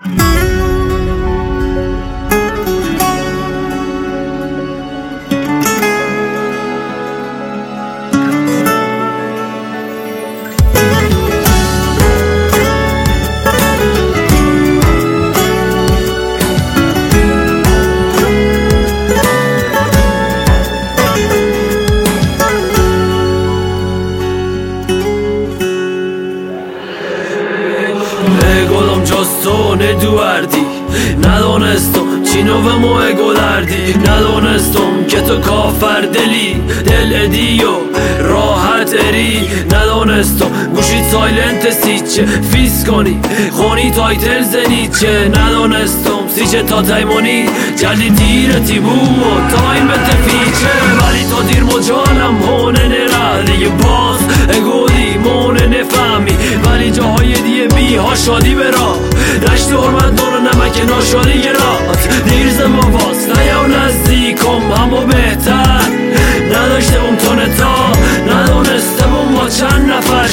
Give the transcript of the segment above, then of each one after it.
گلم جستونه دوردی ندانستم چی نوه موه گلردی ندانستم که تو کافر دلی دل ادی و راحت اری ندانستم گوشی سایلنت سیچه فیس کنی خونی تایتل زنیچه ندانستم سیچه تا تایمونی جلی دیرتی بو و تایم تفیچه ولی تا دیر مجالم هونه نره دیگه باز گودی مونه نفهمی ولی جاهای دیگه بی ها شادی برا رشت حرمت دور نمک ناشادی گرات دیر زمان باز نیا نزدیکم همو بهتر نداشته اون تونه تا ندانسته با چند نفر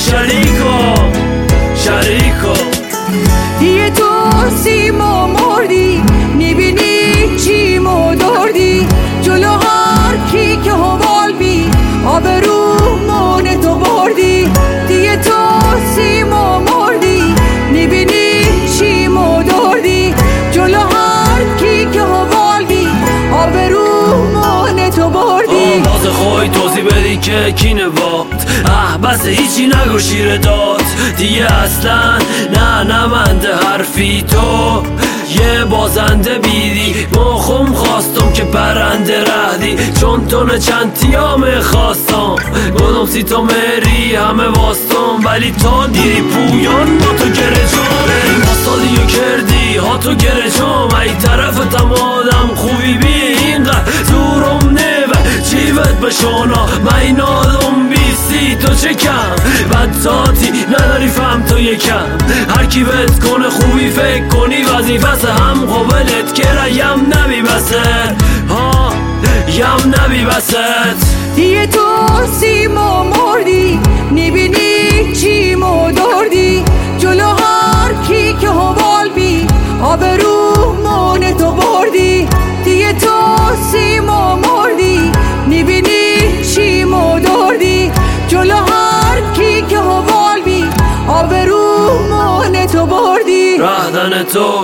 شریکو دیگه تو سیما مردی میبینی چی مدردی جلو هر کی که حوال بی آبرو مونه تو بردی دیگه تو سیما مردی میبینی چی مدردی جلو هر کی که حوال بی آبرو مونه تو بردی باز خوی توضیح بدی که کینه باد بس هیچی نگو شیر داد دیگه اصلا نمنده حرفی تو یه بازنده بیدی مخم خواستم که برنده رهدی چون تو نه چند تیامه خواستم گدم سی تا مری همه واستم ولی تا دیری پویان با تو گره جامه ما سالیو کردی ها تو گره جامه ای طرف تمادم خوبی بی اینقدر زورم نوه چیوت بشونا من آدم بیستی تو چه کم بدتاتی نداری فهم تو یکم هر کی بهت کنه خوبی فکر کنی وظیفت هم قبلت که یم نبی بست یم نبی بست دیگه تو سیما مردی میبینی چی مدردی جلو هر کی که حوال بی آبرو مونه تو بردی دیگه تو سیما مردی میبینی چی مدردی جلو هر کی که حوال بی آبرو مونه تو بردی رهدن تو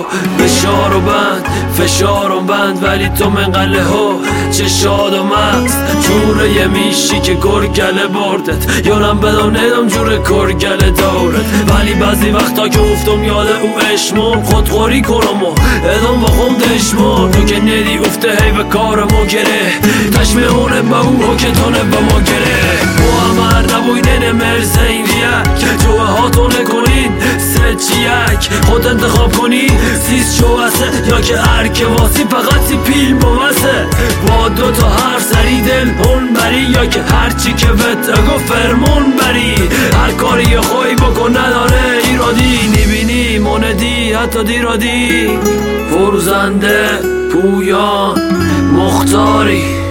فشارم بند ولی تو منقله ها چه شاد و مست جوره یه میشی که گرگله بردت یانم بدم ندم جوره کرگله دورت ولی بعضی وقتا که افتم یاد او اشمون خودخوری کنم و ادام با خم دشمون تو که ندی افته هی به کارمو گره تشمهونه با او که تونه با ما گره محمد نبوینه مرزین ریک جوه هاتو نکنین چیک خود انتخاب کنی سیز شوسه یا که ارک واسی فقط سی پیل بوسه با دو تا هر سری دل اون بری یا که هر چی که بهت اگو فرمون بری هر کاری خوی بکن نداره ایرادی نبینی موندی حتی دیرادی فروزنده پویان مختاری